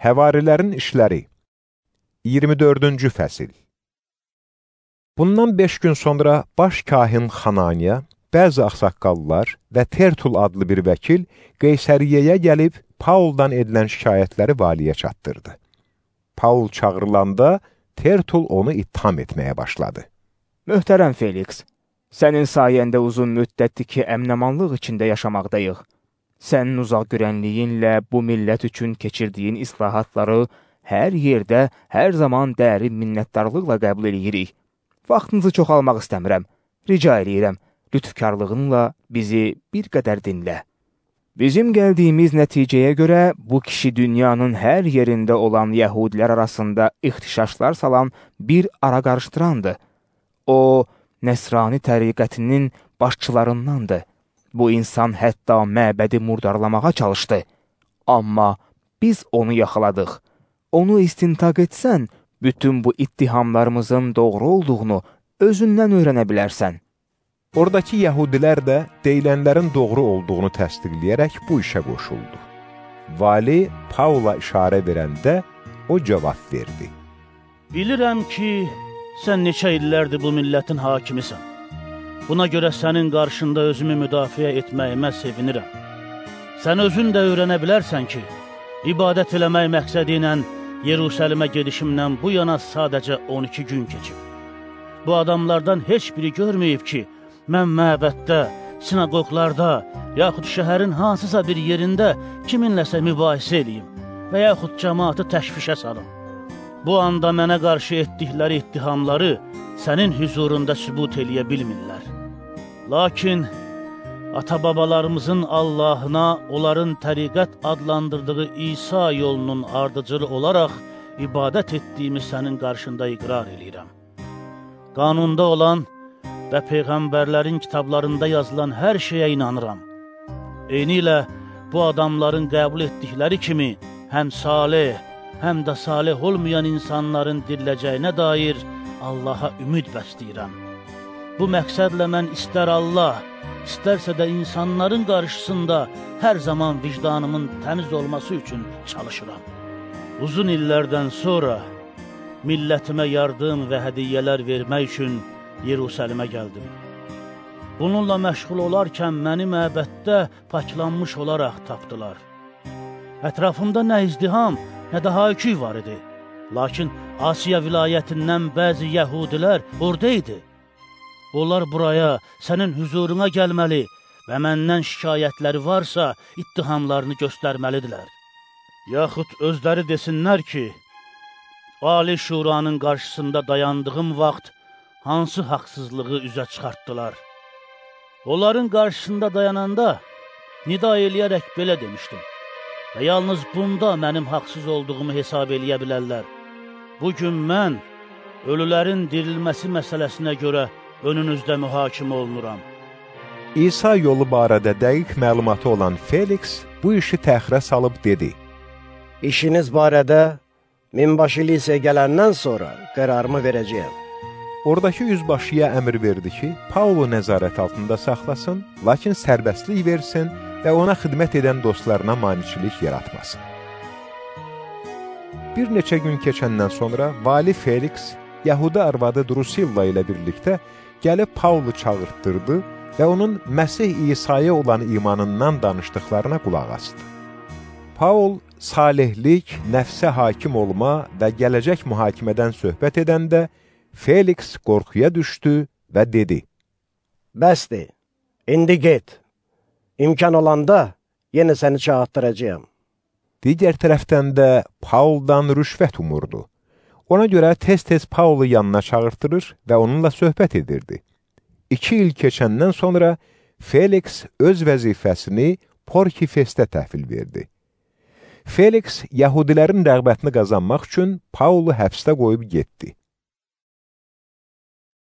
Həvarilərin işləri 24-cü fəsil. Bundan 5 gün sonra baş kahin Xananiya, bəzi ağsaqqallar və Tertul adlı bir vəkil Qeysəriyyəyə gəlib Pauldan edilən şikayətləri valiyə çatdırdı. Paul çağırılanda Tertul onu ittiham etməyə başladı. Möhtərəm Felix, sənin sayəndə uzun müddətdir ki, əmnəmanlıq içində yaşamaqdayıq. Sənin uzaq görənliyinlə bu millət üçün keçirdiyin islahatları hər yerdə, hər zaman dərin minnətdarlıqla qəbul edirik. Vaxtınızı çox almaq istəmirəm. Rica edirəm, lütfkarlığınla bizi bir qədər dinlə. Bizim gəldiyimiz nəticəyə görə bu kişi dünyanın hər yerində olan yəhudilər arasında ixtişaşlar salan bir ara qarışdırandır. O, Nəsrani təriqətinin başçılarındandır. Bu insan hətta məbədi murdarlamağa çalışdı. Amma biz onu yaxaladıq. Onu istintaq etsən, bütün bu ittihamlarımızın doğru olduğunu özündən öyrənə bilərsən. Oradakı yəhudilər də deyilənlərin doğru olduğunu təsdiqləyərək bu işə qoşuldu. Vali Paula işarə verəndə o cavab verdi. Bilirəm ki, sən neçə illərdir bu millətin hakimisən. Buna görə sənin qarşında özümü müdafiə etməyimə sevinirəm. Sən özün də öyrənə bilərsən ki, ibadət eləmək məqsədi ilə Yerusəlimə gedişimdən bu yana sadəcə 12 gün keçib. Bu adamlardan heç biri görməyib ki, mən məbəddə, sinagoglarda, yaxud şəhərin hansısa bir yerində kiminləsə mübahisə eləyim və yaxud cəmaatı təşvişə salım. Bu anda mənə qarşı etdikləri ittihamları sənin hüzurunda sübut eləyə bilmirlər. Lakin ata-babalarımızın Allahına, onların təriqət adlandırdığı İsa yolunun ardıcılı olaraq ibadət etdiyimi sənin qarşında iqrar eləyirəm. Qanunda olan və Peyğəmbərlərin kitablarında yazılan hər şeyə inanıram. Eynilə bu adamların qəbul etdikləri kimi həm salih, həm də salih olmayan insanların diriləcəyinə dair Allaha ümid bəsləyirəm. Bu məqsədlə mən istər Allah, istərsə də insanların qarşısında hər zaman vicdanımın təmiz olması üçün çalışıram. Uzun illərdən sonra millətimə yardım və hədiyyələr vermək üçün Yerusəlimə gəldim. Bununla məşğul olarkən məni məbəddə paklanmış olaraq tapdılar. Ətrafımda nə izdiham, nə də hayküy var idi. Lakin Asiya vilayətindən bəzi yəhudilər oradaydı. Onlar buraya, sənin hüzuruna gəlməli və məndən şikayətləri varsa, ittihamlarını göstərməlidirlər. Yaxud özləri desinlər ki, Ali Şuranın qarşısında dayandığım vaxt hansı haqsızlığı üzə çıxartdılar. Onların qarşısında dayananda nida eləyərək belə demişdim və yalnız bunda mənim haqsız olduğumu hesab eləyə bilərlər. Bugün mən ölülərin dirilməsi məsələsinə görə önünüzdə mühakimə olunuram. İsa yolu barədə dəqiq məlumatı olan Felix bu işi təxirə salıb dedi. İşiniz barədə minbaşı lisə gələndən sonra qərarımı verəcəyəm. Oradakı yüzbaşıya əmr verdi ki, Paulu nəzarət altında saxlasın, lakin sərbəstlik versin və ona xidmət edən dostlarına maniçilik yaratmasın. Bir neçə gün keçəndən sonra vali Felix, Yahudi arvadı Drusilla ilə birlikdə gəlib Paulu çağırtdırdı və onun Məsih İsa'ya olan imanından danışdıqlarına qulaq asdı. Paul, salihlik, nəfsə hakim olma və gələcək mühakimədən söhbət edəndə, Felix qorxuya düşdü və dedi. Bəsdir, indi get. İmkan olanda yenə səni çağırtdıracağam. Digər tərəfdən də Pauldan rüşvət umurdu. Ona görə tez-tez Paulu yanına çağırtdırır və onunla söhbət edirdi. 2 il keçəndən sonra Felix öz vəzifəsini Porkifestə təhvil verdi. Felix, Yahudilərin rəğbətini qazanmaq üçün Paulu həbsdə qoyub getdi.